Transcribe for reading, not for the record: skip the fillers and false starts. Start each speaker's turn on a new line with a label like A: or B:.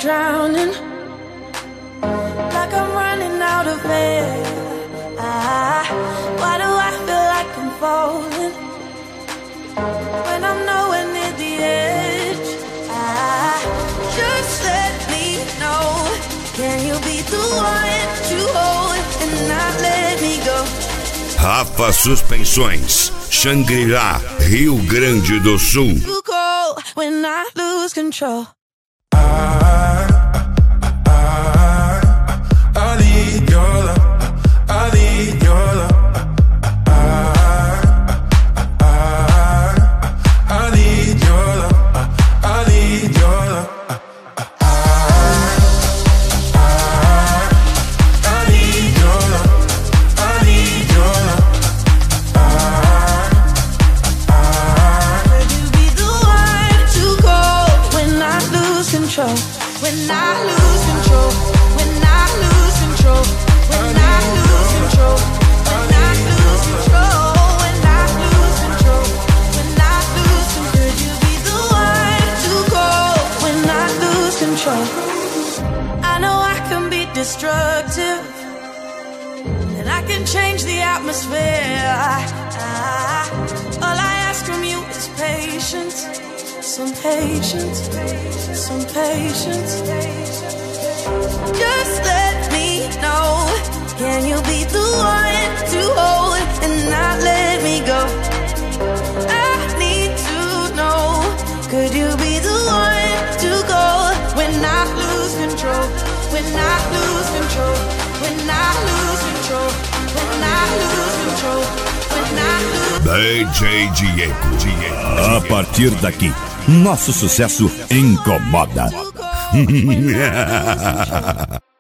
A: drowning, like I'm running out of air. Why do I feel like I'm falling when I'm nowhere near the edge? Just let me know, can you be the one to hold and not let me go?
B: Rafa Suspensões, Xangri-Lá, Rio Grande do Sul.
A: You go when I lose control.
C: I need your love. I need your love. I need your love. I need your love.
A: When I lose control, when I lose control, when I lose control, when I lose control, when I lose control, when I lose control, could you be the one to go when I lose control? I know I can be destructive, and I can change the atmosphere. All I ask from you is patience. Some patience, some patience. Just let me know, can you be the one to hold and not let me go? I need to know, could you be the one to go when I lose control? When I lose control, when I lose control, when I lose control, when I lose
B: DJ Diego.
D: A partir daqui, nosso sucesso incomoda.